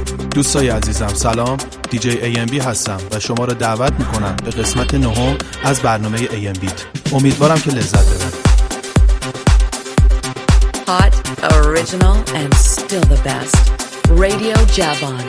دوستای عزیزم سلام، دیجی AMB هستم و شما را دعوت میکنم به قسمت 9 از برنامه AM Beat. امیدوارم که لذت ببرید. Hot, original and still the best. Radio Javon.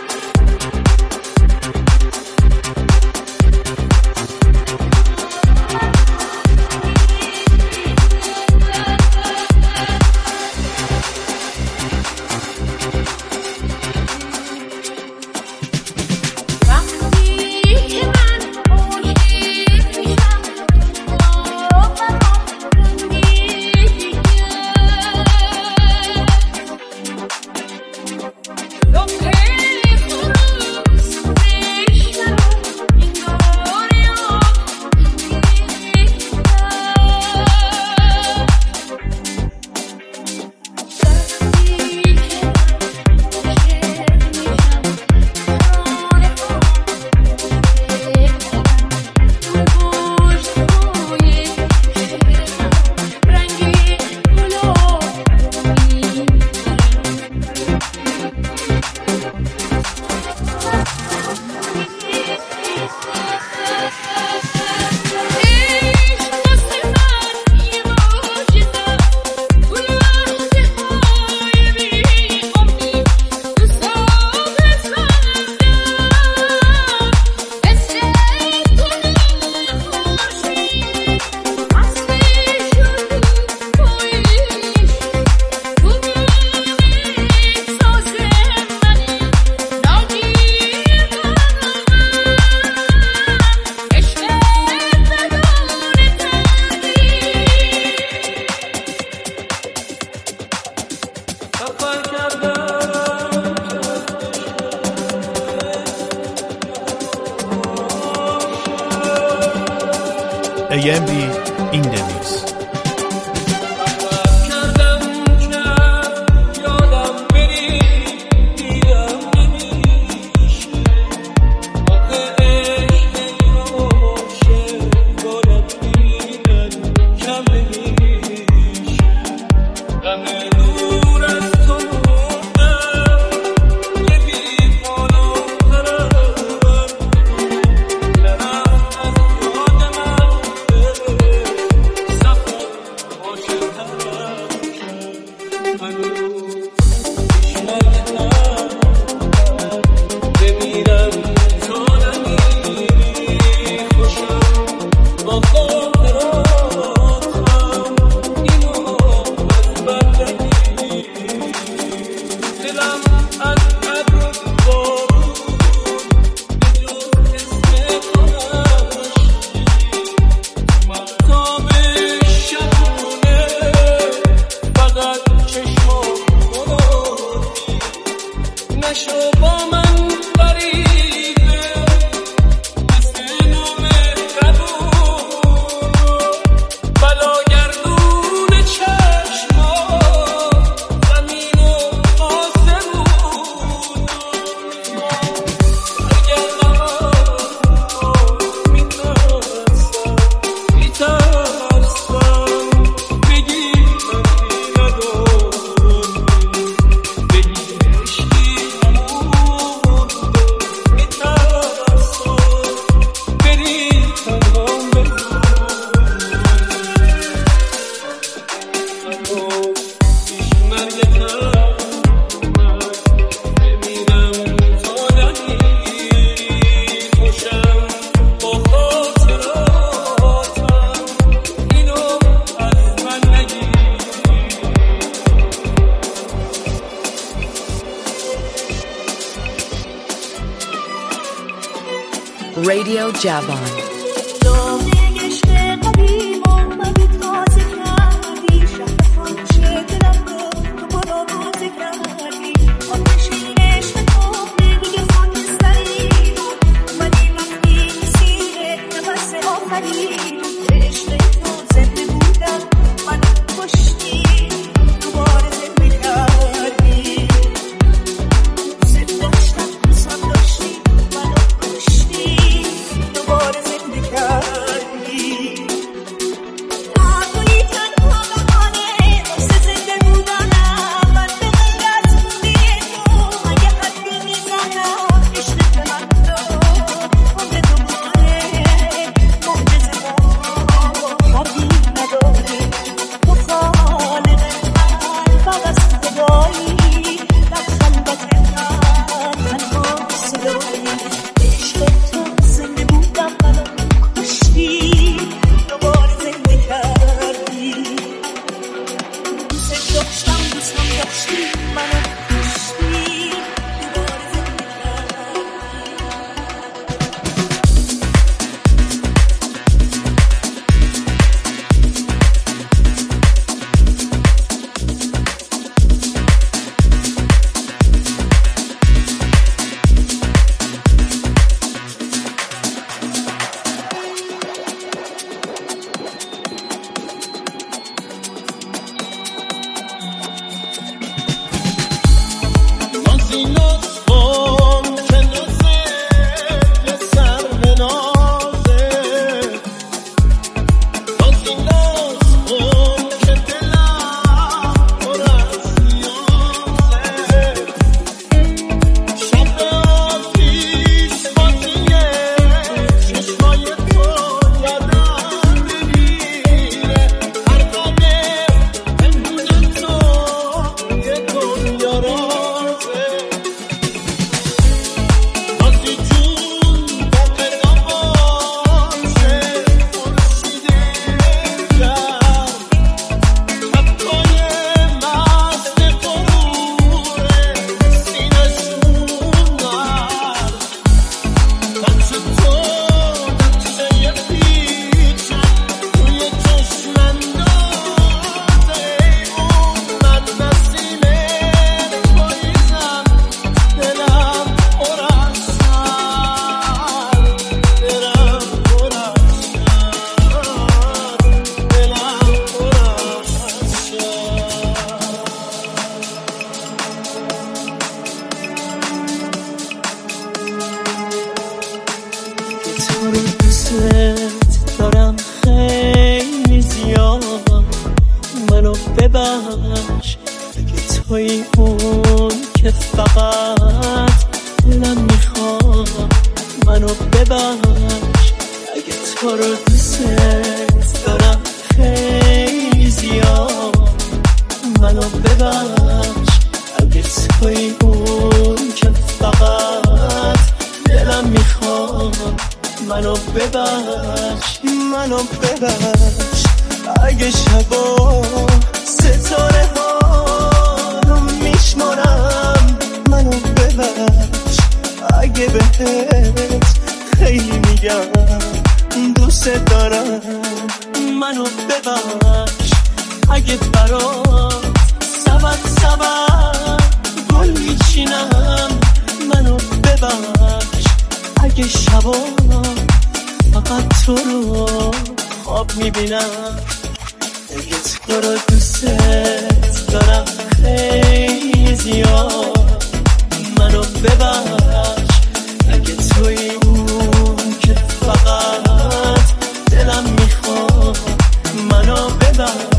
AMB in the mix. Radio Javon. دوباره فقط دلم میخواد منو ببخش اگه تو رو دوست دارم خیلی زیاد منو ببخش اگه توی اون که فقط دلم میخواد منو ببخش اگه شبا ستاره ها رو میشمارم منو ببخش اگه بهت خیلی میگم دوست دارم منو ببخش اگه برات سبت گل میچینم منو ببخش اگه شبا فقط تو رو خواب میبینم اگه تو رو دوست دارم خیلی زیاد منو ببخش اگه توی اون که فقط دلم میخواد منو ببخش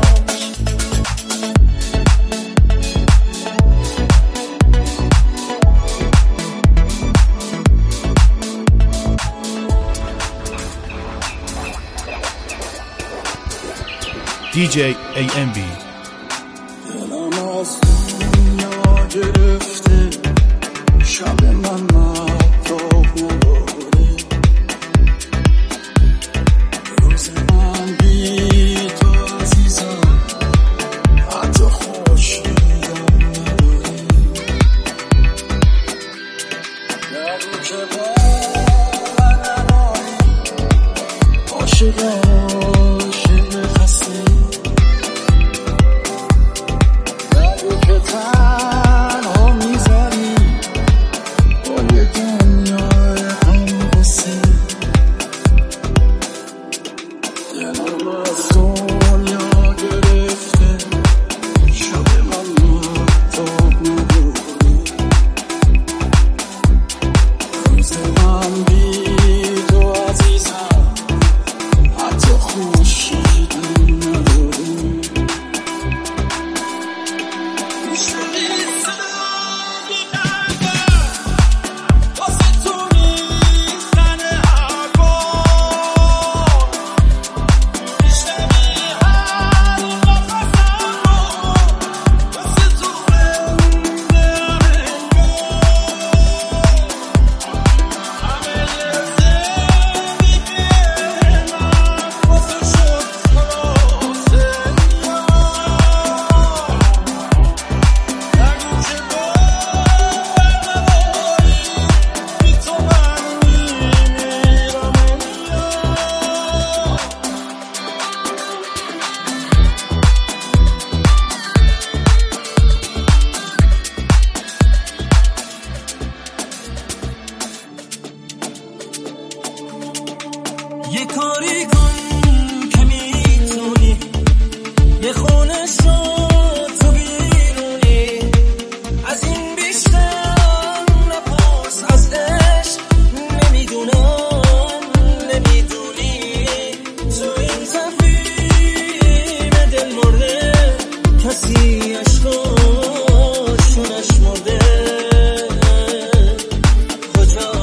DJ AMB دلم از دنیا گرفته شب من مطاب نداره روز من بی تو عزیزم حتی خورشیدم نداره نگو که باور نداری عاشق خسته که تنها میذاری با یه دنیای غم‌غصه دلم از دنیا گرفته شب من مطاب نداره روز من بی تو عزیزم حتی خورشیدم نداره یه کاری کن که میتونی یه خونه شد تو بیرونی از این بیشتر نپرس از عشق نمیدونم نمیدونی تو این تفریم دل مرده کسی عشقاشو نشمرده کجا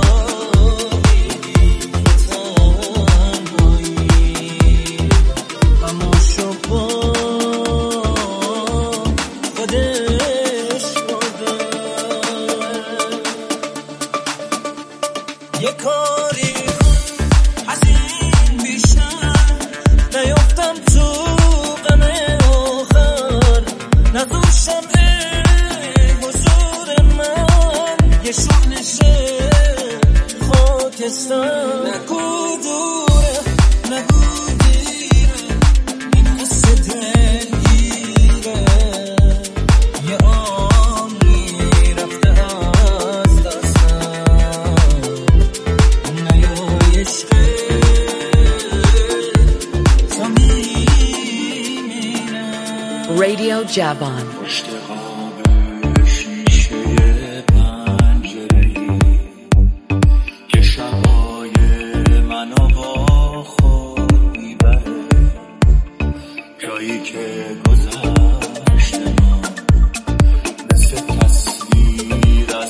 یه کاری از این بیشتر نیفتم تو غم آخر ندوشم حضور من یه شغلشه خاکستر نگو دوره نگو دیره این قصه دلگیره یه آنی رفته از دستم نیای عشق تا میمیرم Radio Javan. پشت قاب شیشه پنجره‌ای که شبای منو با خود میبره جایی که گذشت ما مثل تصویر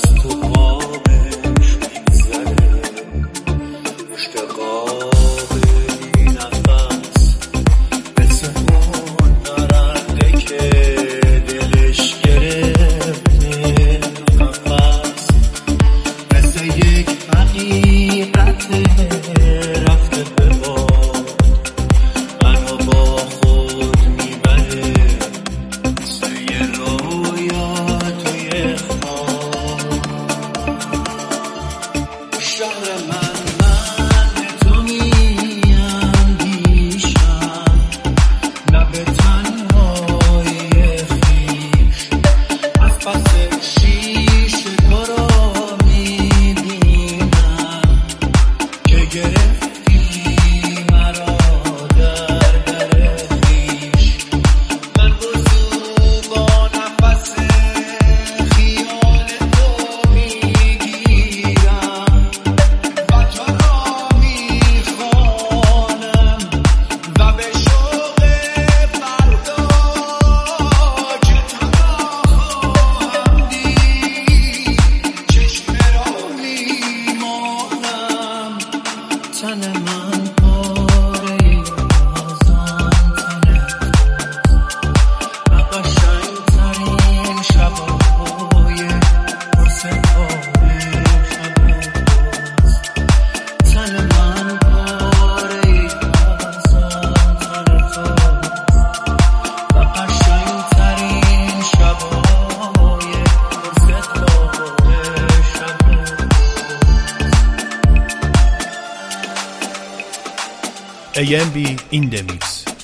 AMB in the mix.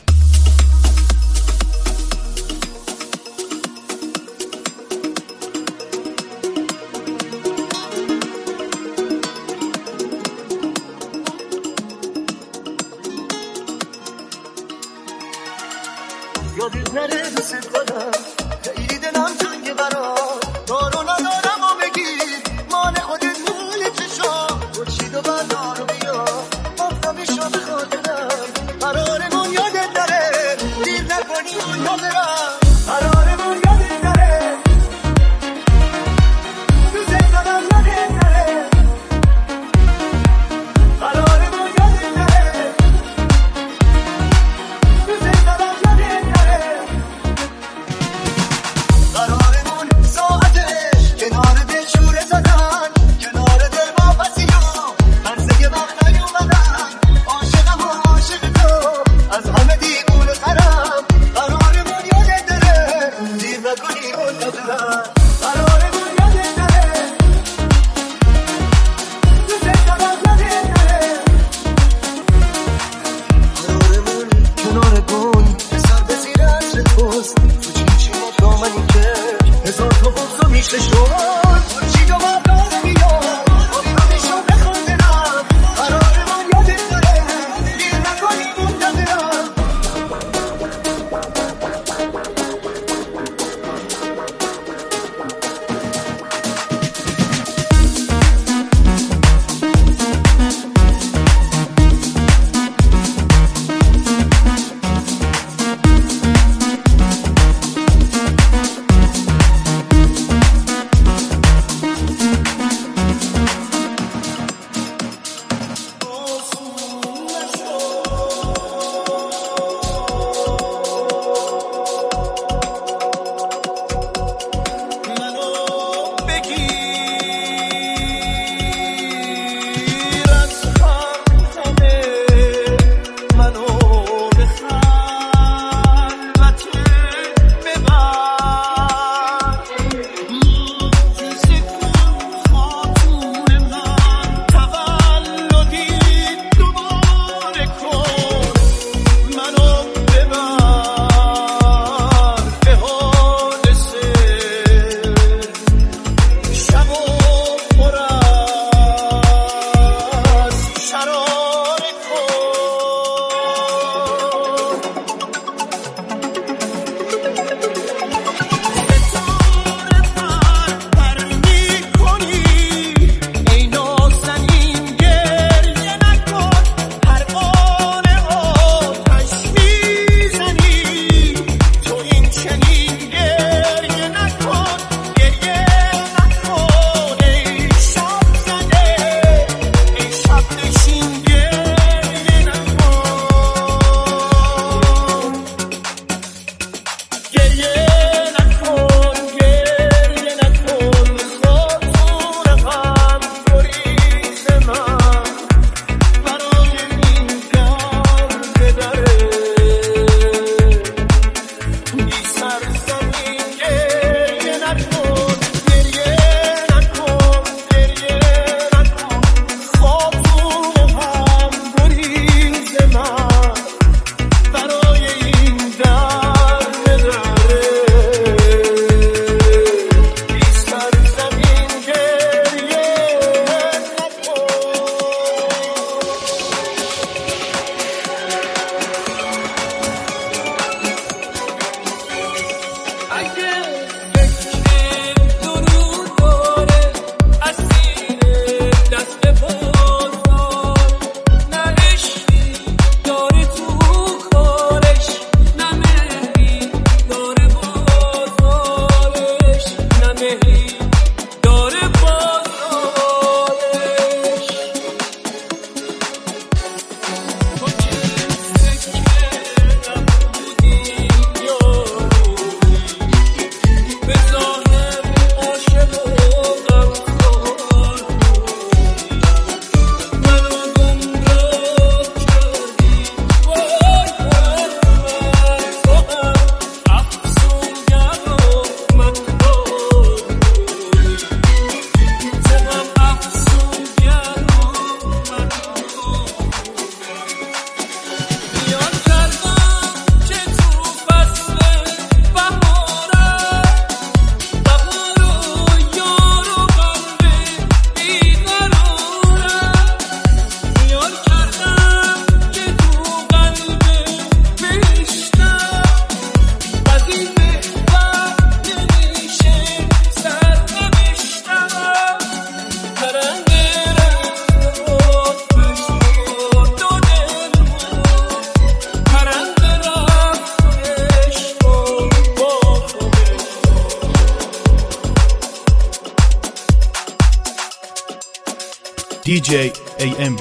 یادت نره دوست کنم خیلی دلم تنگه برات دارو ندارم و بگیر مال خودت مال چشام برشید و بردار و بیا آفتابیشو به خاطرم قرارمون یادت نره دیر نکنی حاضرم قرارمون یادت نره دوست دارم یادت نره قرارمون یادت نره دوست دارم یادت نره DJ AMB.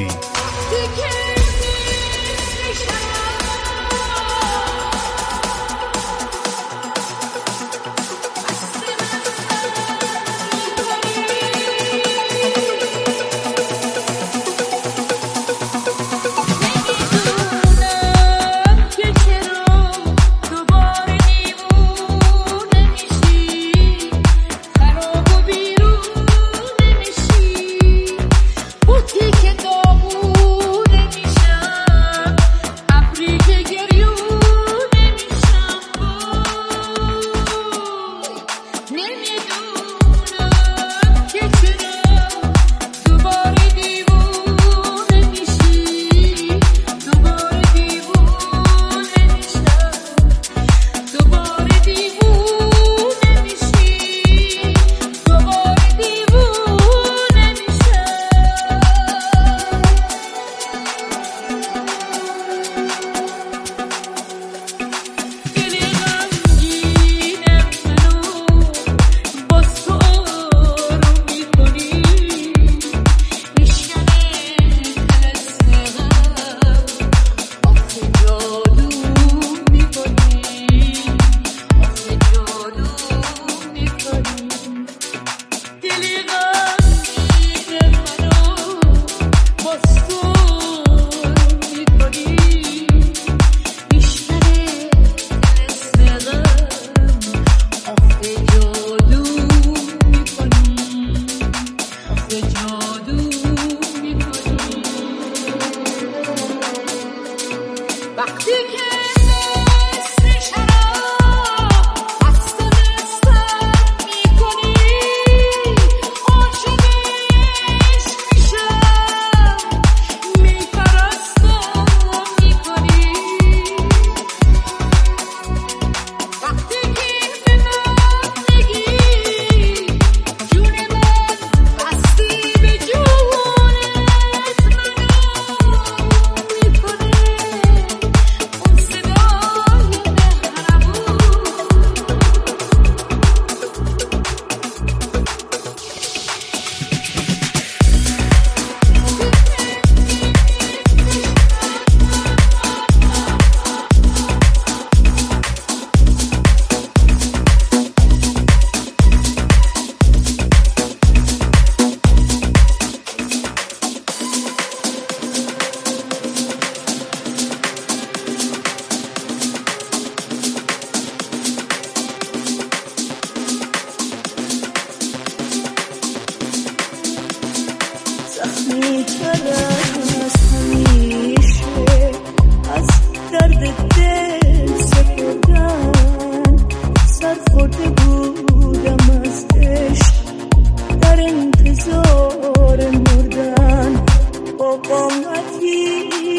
در انتظار مردن با قامتی